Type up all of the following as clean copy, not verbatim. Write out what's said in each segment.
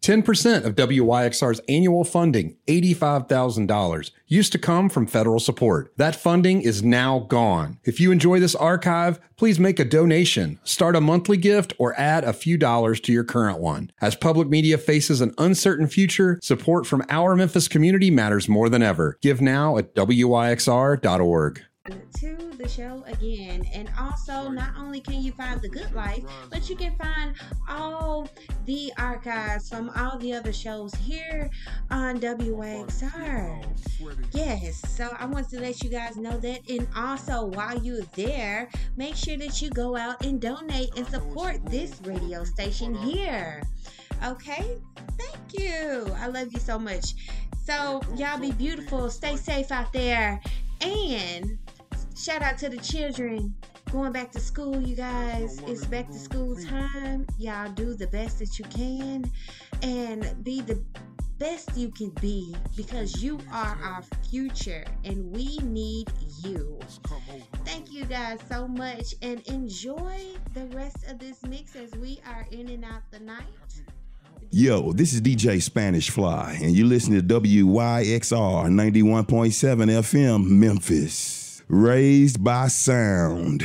10% of WYXR's annual funding, $85,000, used to come from federal support. That funding is now gone. If you enjoy this archive, please make a donation, start a monthly gift, or add a few dollars to your current one. As public media faces an uncertain future, support from our Memphis community matters more than ever. Give now at WYXR.org. To the show again, and also not only can you find The Good Life, but you can find all the archives from all the other shows here on WYXR. Yes, so I want to let you guys know that, and also while you're there, make sure that you go out and donate and support this radio station here. Okay, thank you. I love you so much. So y'all be beautiful, stay safe out there, and shout out to the children going back to school, you guys. It's back to school time. Y'all do the best that you can and be the best you can be, because you are our future and we need you. Thank you guys so much, and enjoy the rest of this mix as we are in and out the night. Yo, this is DJ Spanish Fly, and you listen to WYXR 91.7 FM Memphis. Raised by sound.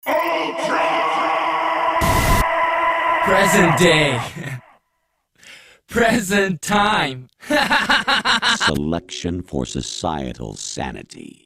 Present day. Present time. Selection for societal sanity.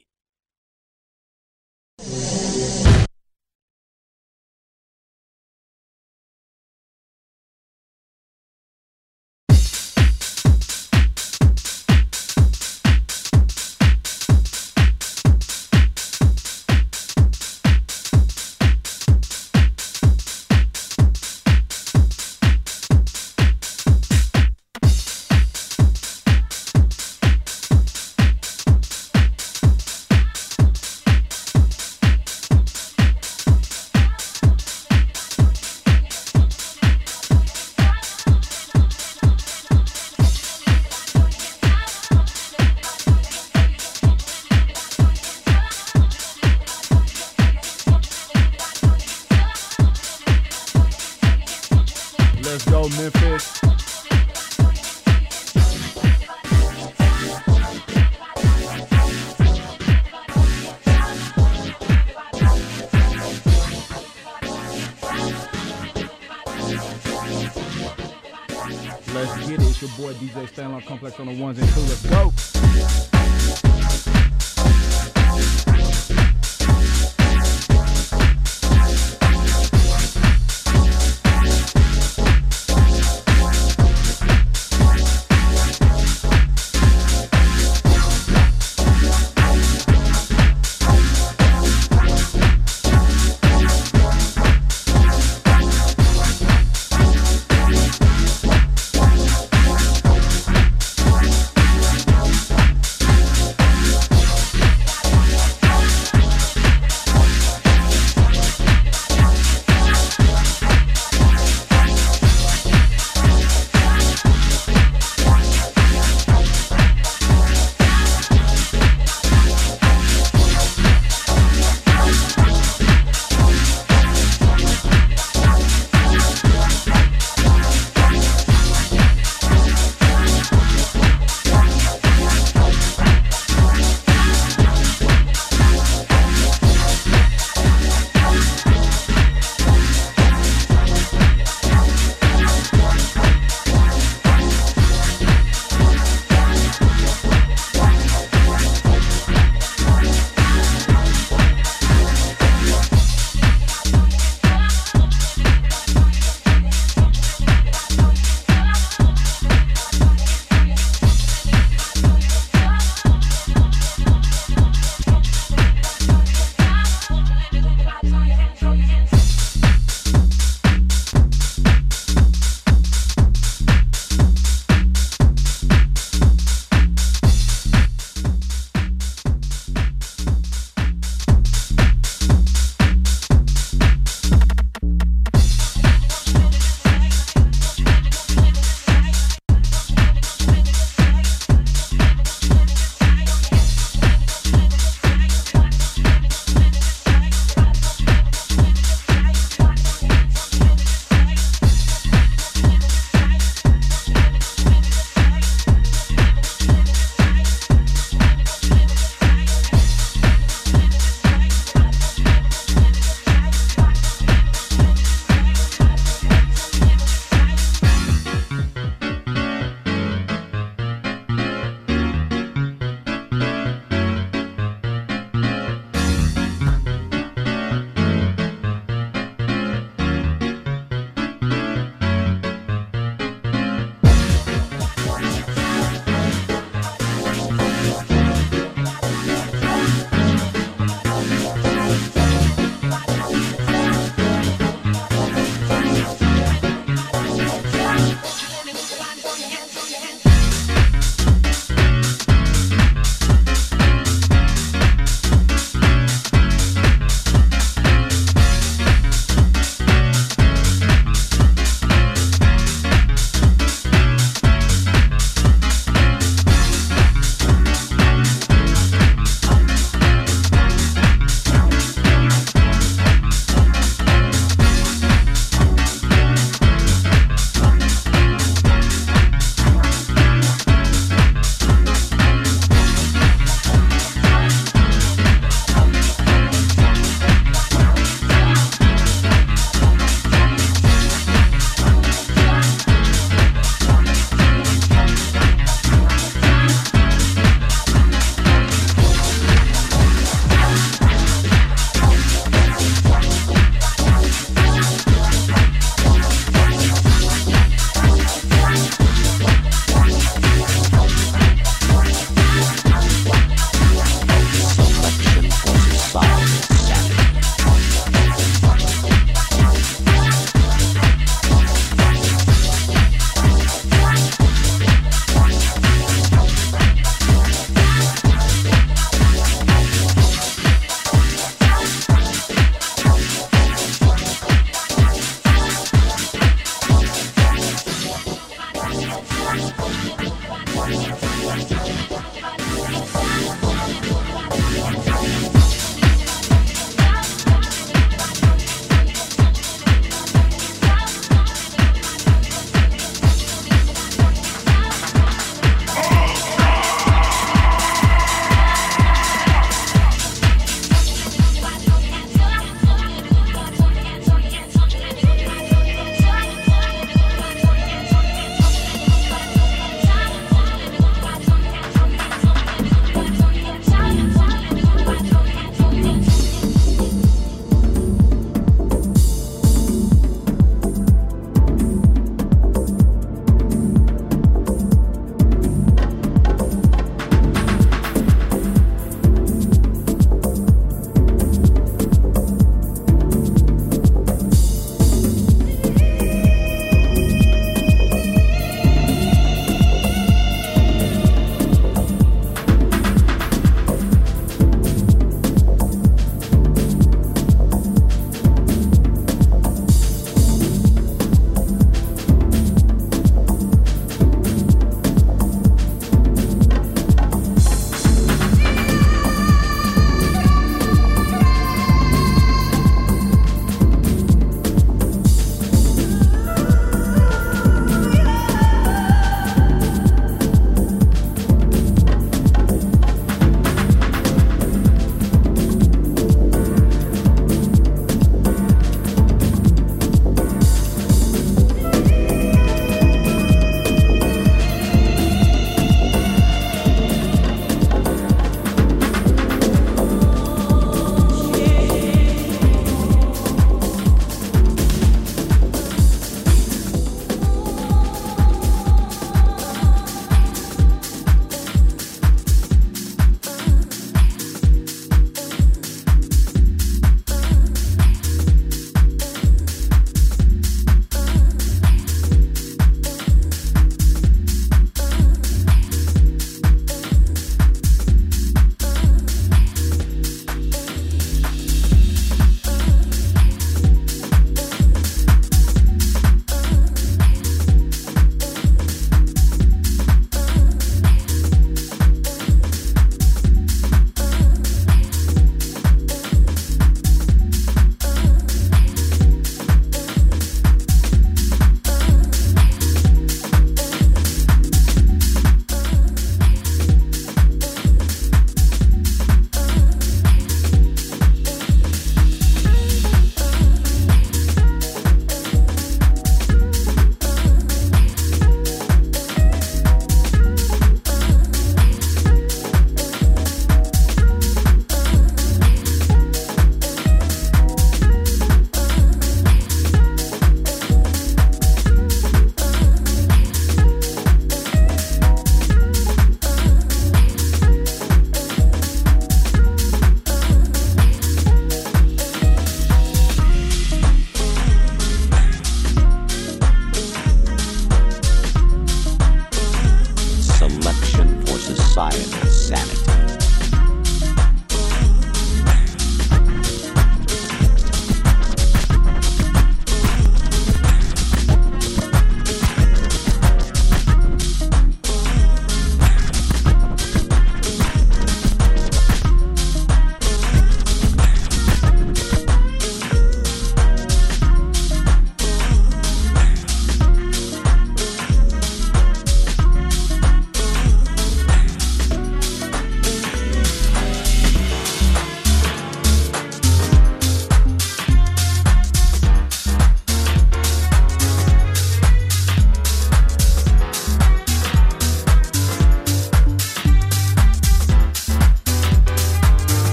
DJ Stanley Complex on the ones and two. Let's go.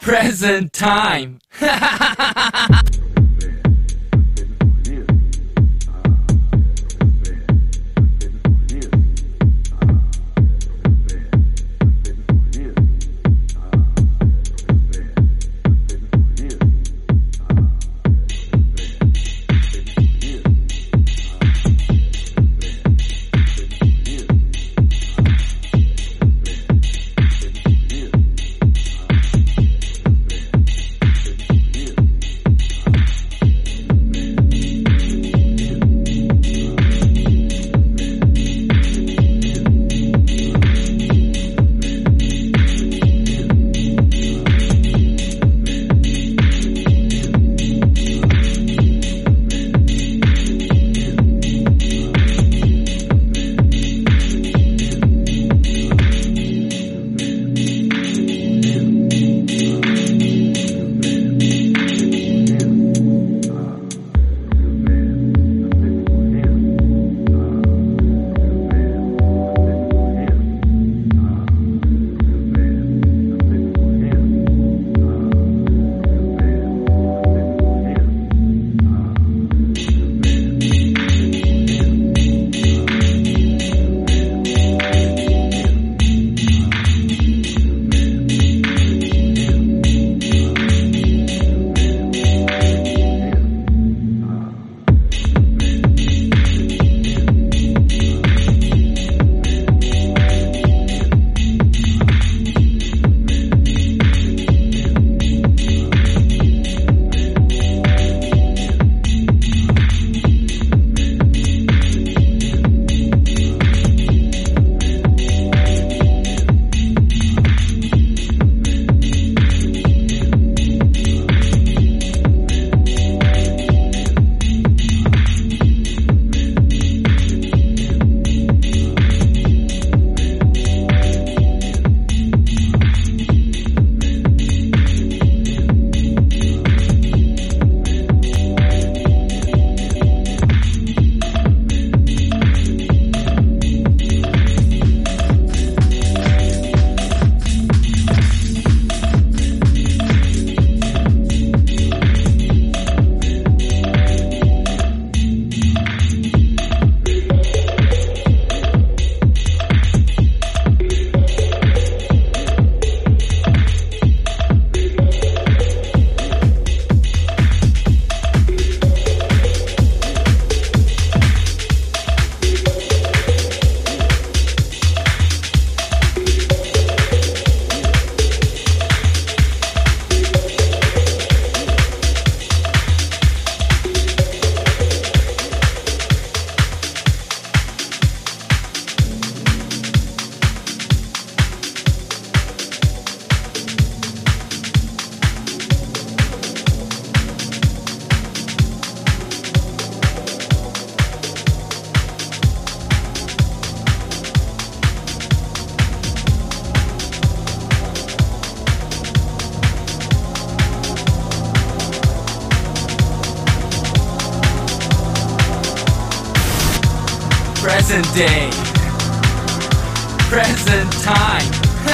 Present time. Present day. Present time.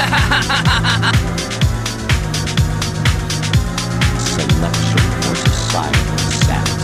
Selection for societal sanity.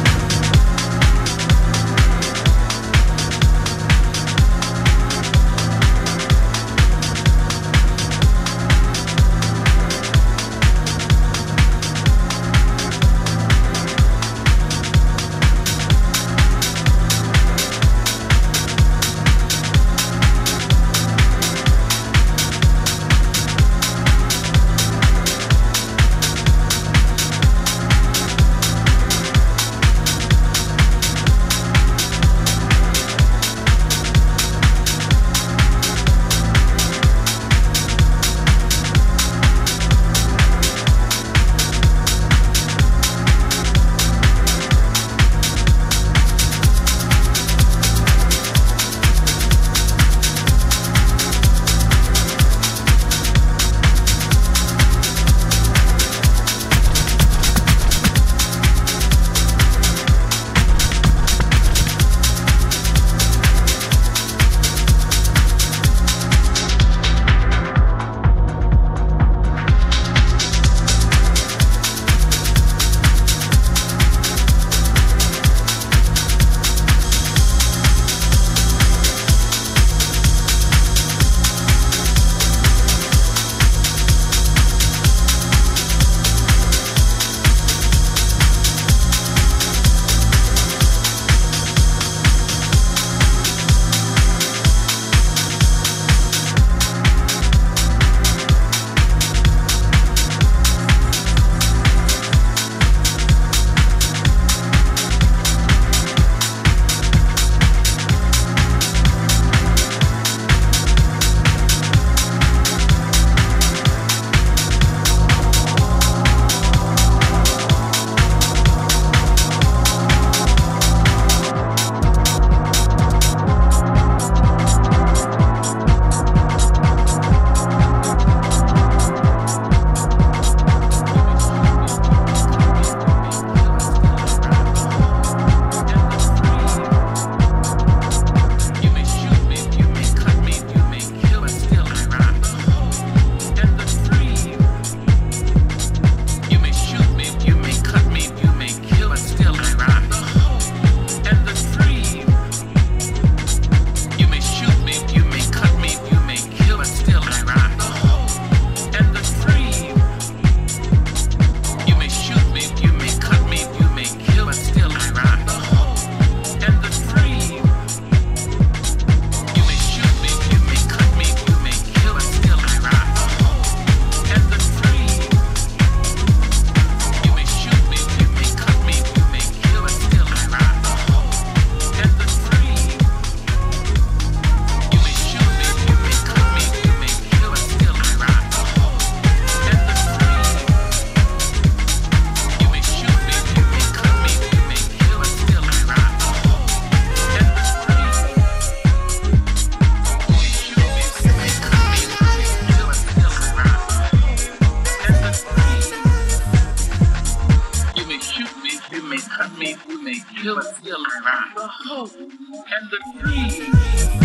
May kill the hope and the dream.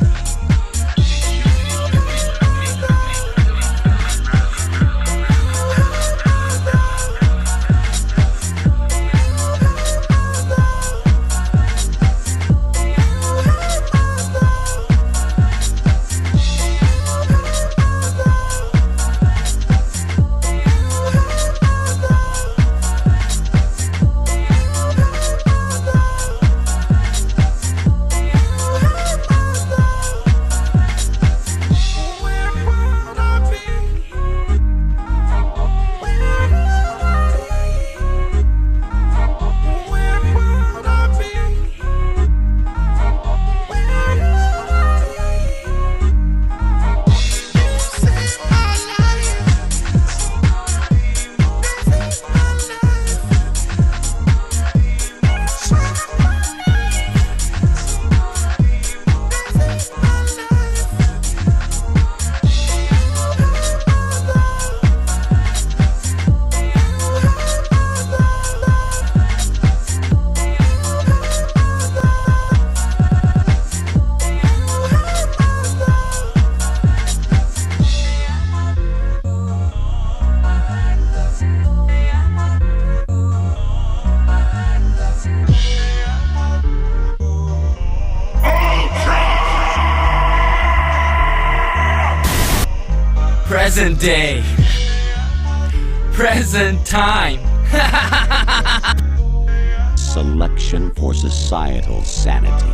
Present day. Present time. Selection for societal sanity.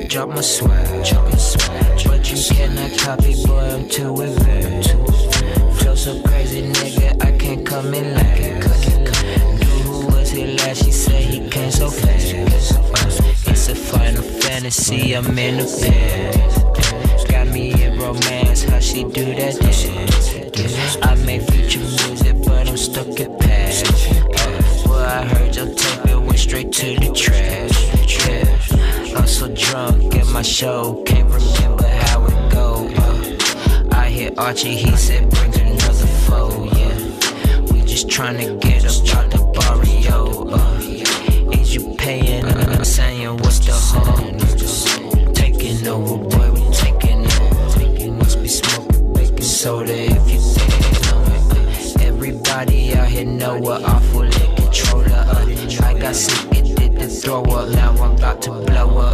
drop my swag. But you cannot copy, boy, I'm too advanced. Flow so crazy, nigga, I can't come in last. Dude who was here last, he said he came so fast. It's a final fantasy, I'm in the past. Got me in romance, how she do that dance. I make future music, but I'm stuck at past. Well, I heard your tape, it went straight to the trash. I'm so drunk at my show, can't remember how it go. I hit Archie, he said bring another foe, yeah. We just tryna get up out the barrio. Is you paying? I'm saying what's the home? Taking over, boy, we taking over. Must be smoking baking soda if you think on it. Everybody out here know what awful in controller. I got sick, it did the throw up. Now I'm about to blow up.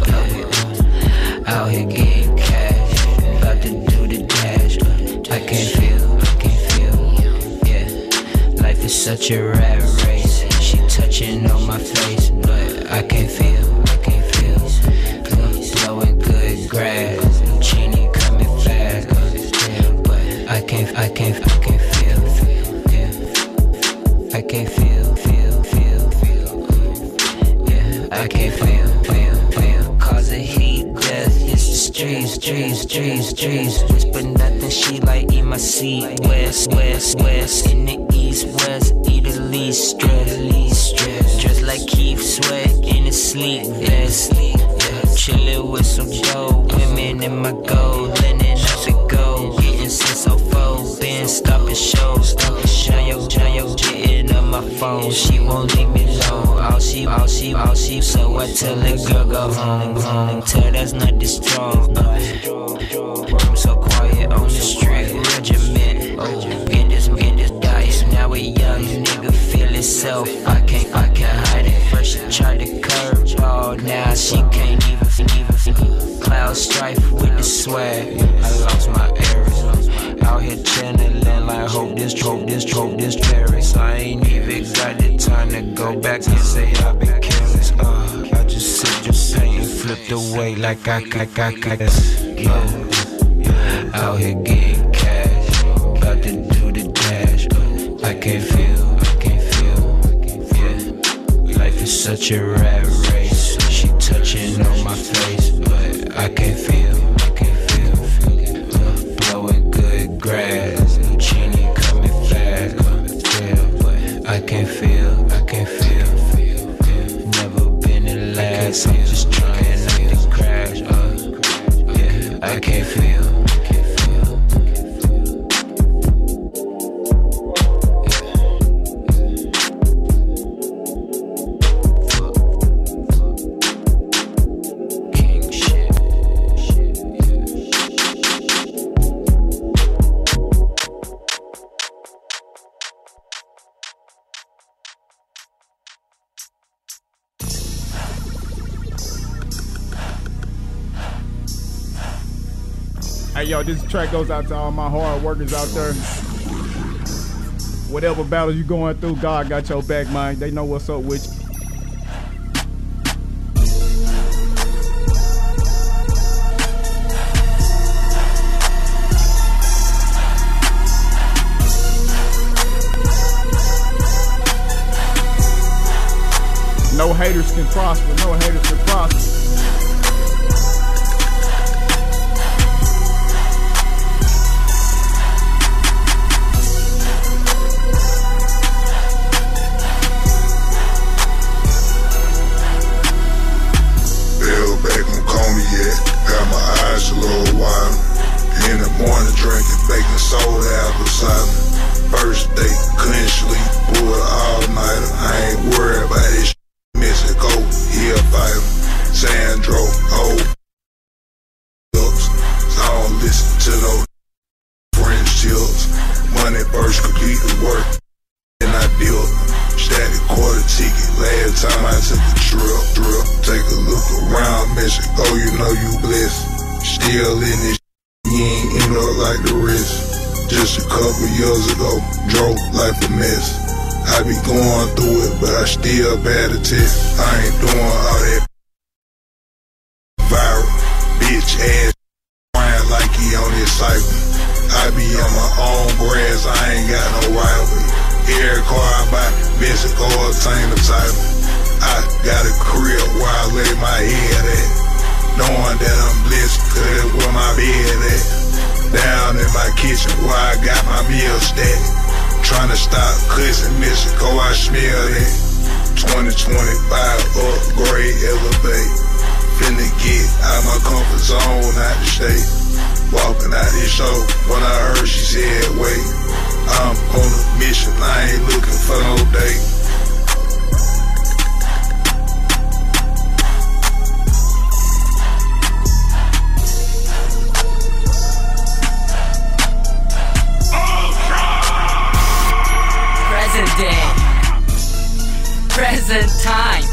Out here getting cash, about to do the dash. I can't feel, yeah. Life is such a rat race. She touching on my face, but I can't feel. Blowing good grass, Genie coming fast, but I can't feel, yeah. I can't feel, yeah. I can't feel. Cause of heat, death, it's the streets. Whisper nothing, she like eat my seed. West, in the east, west, eat the least stress. Just like Keith Sweat in a sleep vest. Chillin' with some dope, women in my gold, linen up to go, getting sense so full, been stopping shows, Shayo, getting up my phone, she won't leave me alone, all she, so I tell the girl go home, tell that's not this strong, I'm so quiet on the street, regiment, get this dice, now a young nigga feel itself, I can't hide it, first she tried to curve, oh now she can't even cloud strife with the swag. I lost my Aries. Out here channeling like hope this Paris. I ain't even got the time to go back and say I've been careless. I just sit just paint flipped away like I out here getting cash, about to do the dash. I can't feel. Yeah, life is such a rat race. She touching on my face, but I can't feel. Blowing good grass, Genie coming fast, but I can't feel. Never been the last, I'm just trying not to crash. Yeah, I can't feel. Hey, yo, this track goes out to all my hard workers out there. Whatever battles you going through, God got your back, man. They know what's up with you. No haters can prosper. Got my eyes a little wild. In the morning drinking baking soda apple cider. First date, couldn't sleep, pulled all nighter. I ain't worried about this shit. Mexico, he a fighter. Sandro, old ups. I don't listen to no French tips. Money first, complete the work. And I built static quarter ticket. Last time I took a trip. Take a look around Mexico, you know you blessed. Still in this you ain't end up like the rest. Just a couple years ago, drove like a mess. I be going through it, but I still bad a test. I ain't doing all that rich ass crying like he on his cycle. I be on my own grass, I ain't got no rival. Every car I buy, Vincent go obtain the title. I got a crib where I lay my head at, knowing that I'm blessed, cause that's where my bed at. Down in my kitchen where I got my meal stacked. Tryna stop cussing Mexico, I smell that. 2025 upgrade, elevate. Finna get out my comfort zone, out the state. Walking out this show, when I heard she said, wait, I'm on a mission, I ain't looking for no date. Present day. Present time.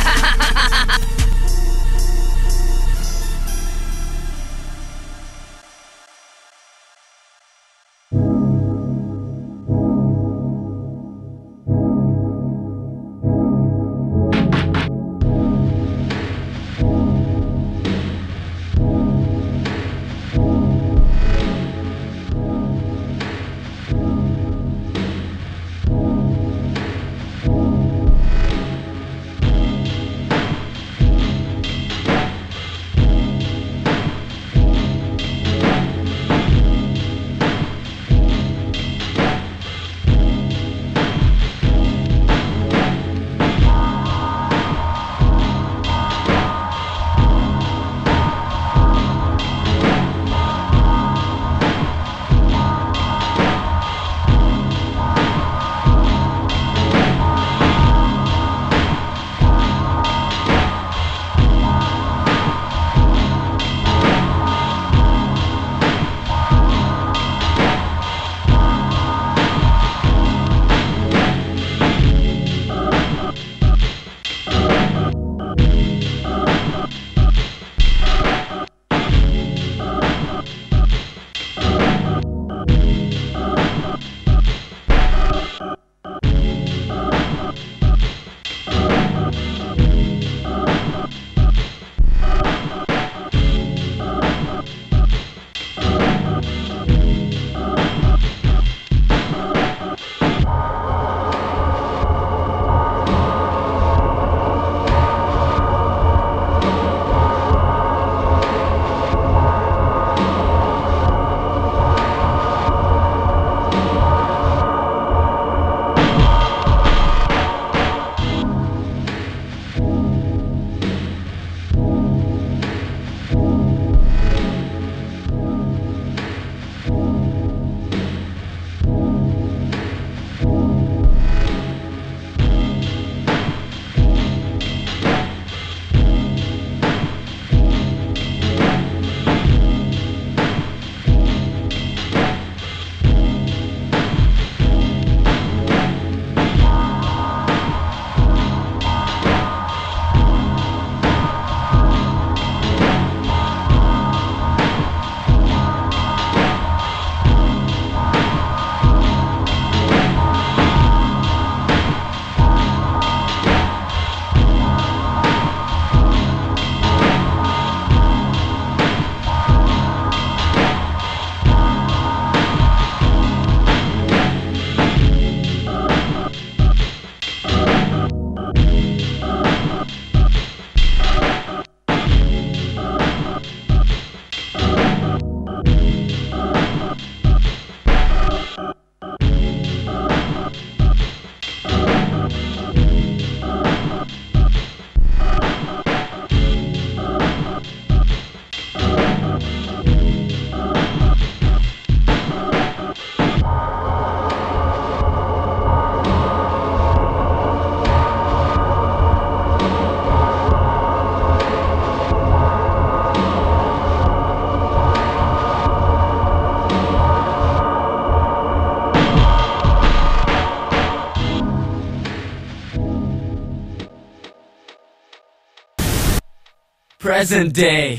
Present day.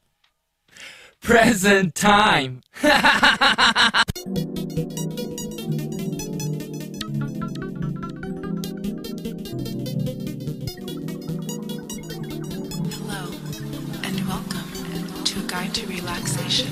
Present time. Hello, and welcome to Guide to Relaxation.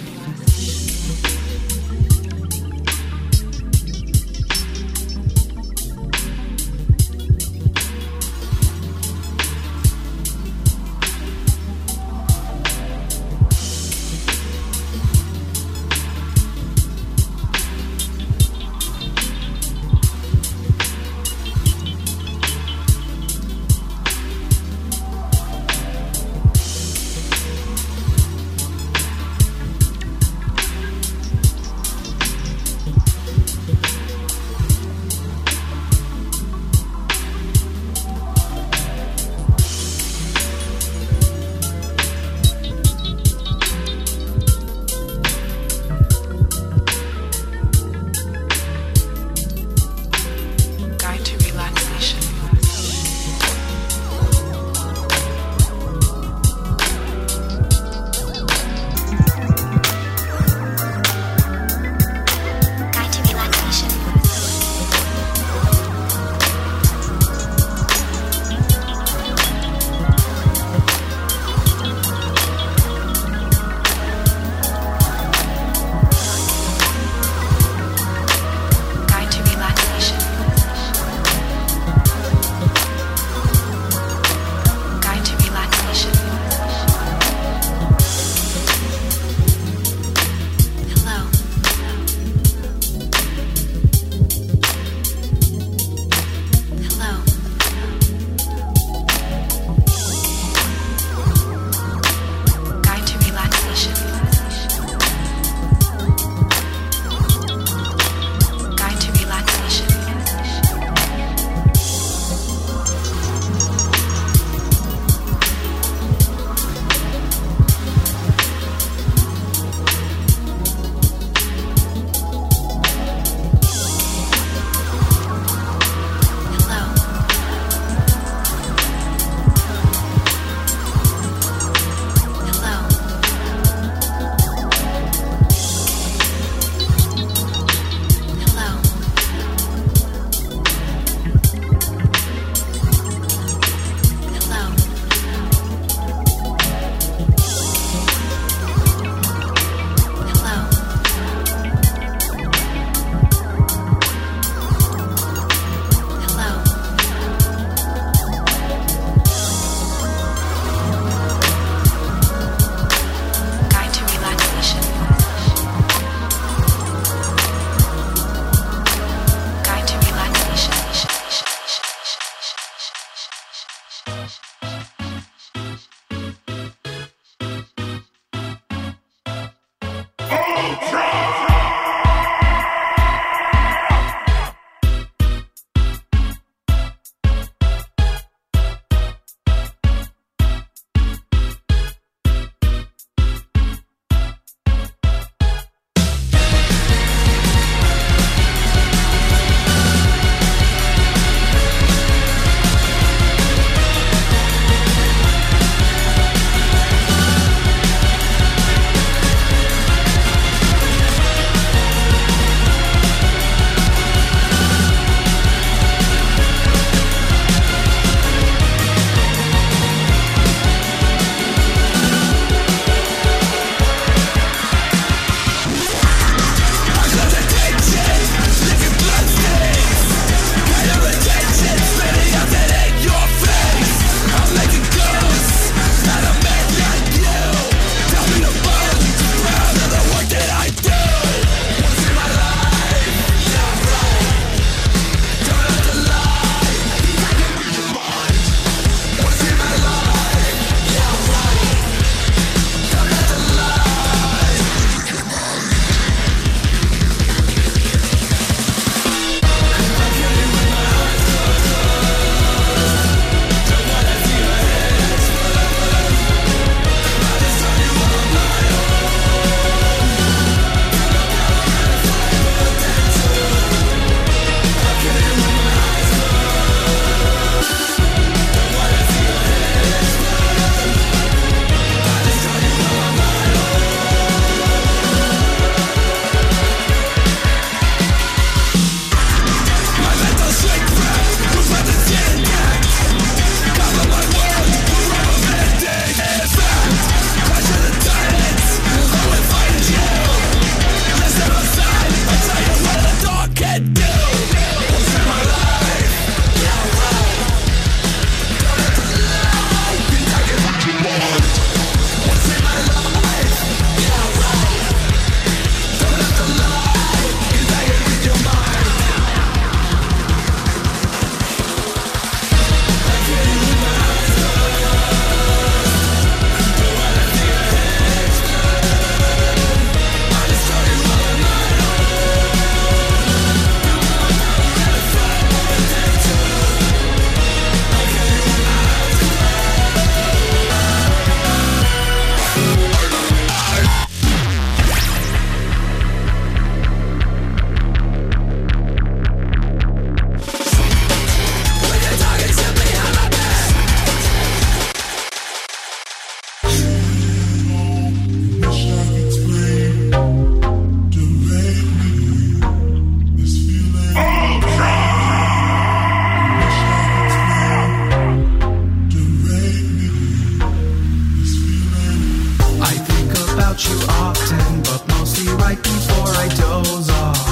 about you often, but mostly right before I doze off.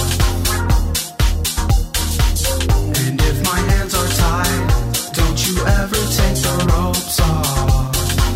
And if my hands are tied, don't you ever take the ropes off.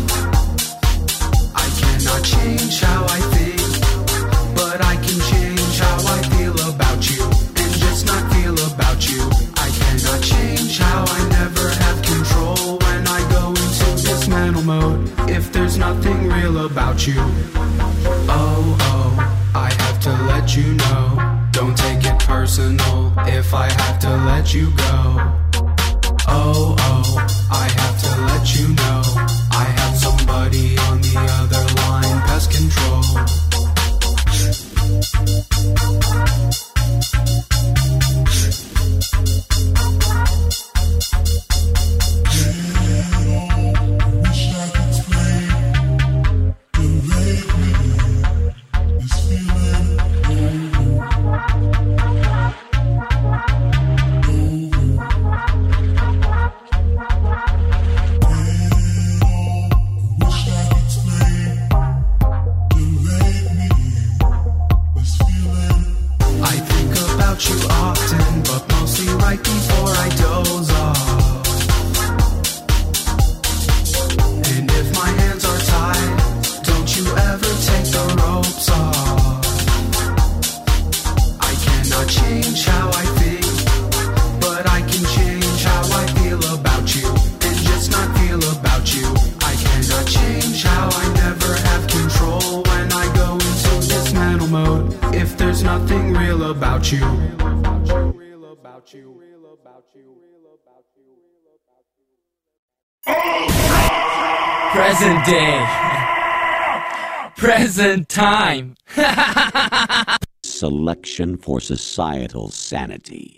I cannot change how I think, but I can change how I feel about you, and just not feel about you. I cannot change how I never have control when I go into dismantle mode, if there's nothing real about you. Oh, I have to let you know, don't take it personal if I have to let you go. Oh, I have to let you know, I have somebody on the other line, pest control. You often, but mostly right before I doze off. And if my hands are tied, don't you ever take the ropes off. I cannot change how I think, but I can change how I feel about you, and just not feel about you. I cannot change how I never have control when I go into dismantle mode, if there's nothing real about you. Present day. Present time. Selection for societal sanity.